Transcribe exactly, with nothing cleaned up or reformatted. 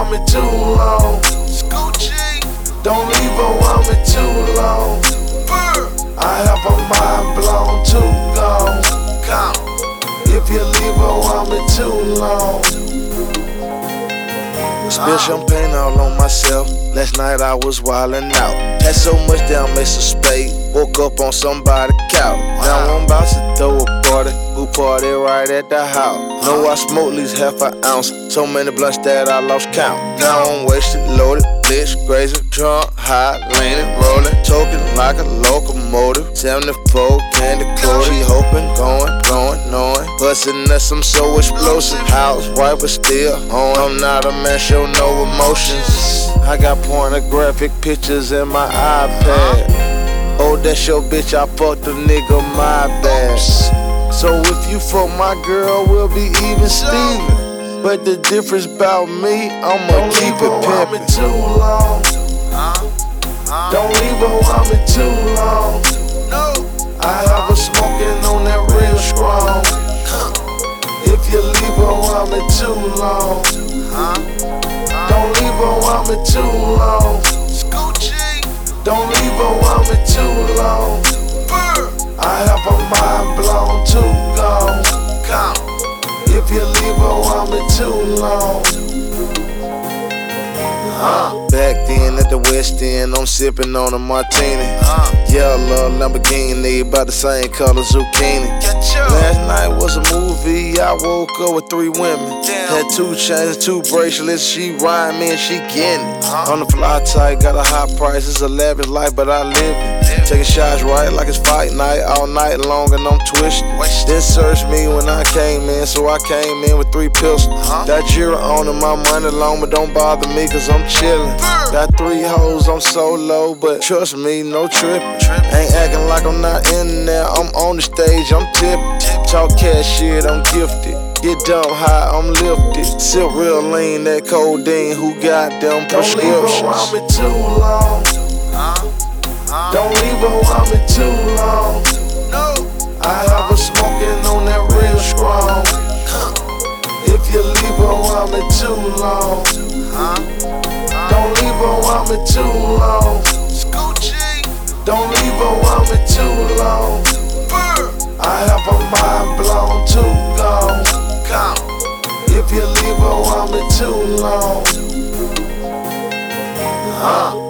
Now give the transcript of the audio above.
around me too long. Don't leave around me too long. I have a mind blown too gone. If you leave around me too long. Spill champagne all on myself. Last night I was wildin' out. Had so much down, made some spade. Woke up on somebody's couch. Now I'm about to throw a party. Who party right at the house? Know I smoke at least half an ounce. So many blunts that I lost count. Now I'm wasted, loaded, blitz, grazing, drunk, high, leaning, rolling, talking like a locomotive. seventy-four candy coated. She hoping, going, going, knowing. Bustin' us, I'm so explosive. Housewife but still on. I'm not a man, show no emotions. I got pornographic pictures in my iPad. Oh, that's your bitch, I fucked the nigga, my bad. So if you fuck my girl, we'll be even Steven. But the difference about me, I'ma Don't keep it pimpin'. Too long. Don't leave around me too long. I have a smoking on that real strong. If you leave around me too long. Don't leave around me too long. Don't leave around me too long. I have a mind blown too gone. If you leave around me too long. Uh, back then at the West End, I'm sipping on a martini. Yellow Lamborghini, about the same color zucchini. Last night was a movie, I woke up with three women. Had two chains, two bracelets, she rhyme me and she getting it. On the fly type, got a high price, it's a lavish life, but I live it. Taking shots right like it's fight night, all night long and I'm twisted. Then searched me when I came in, so I came in with three pistols. That Jira on and my money long, but don't bother me cause I'm chillin'. Got three hoes, I'm solo, but trust me, no trippin'. Ain't acting like I'm not in there, I'm on the stage, I'm tippin'. Talk cash shit, I'm gifted. Get dumb high, I'm lifted. Sip real lean, that codeine, who got them prescriptions? Don't leave around me too long. Don't leave around me too long. I have a smoking on that real strong. If you leave around me too long. Don't leave around me too long. Don't leave around me too long. I have a mind blown too gone. If you leave around me too long. Uh.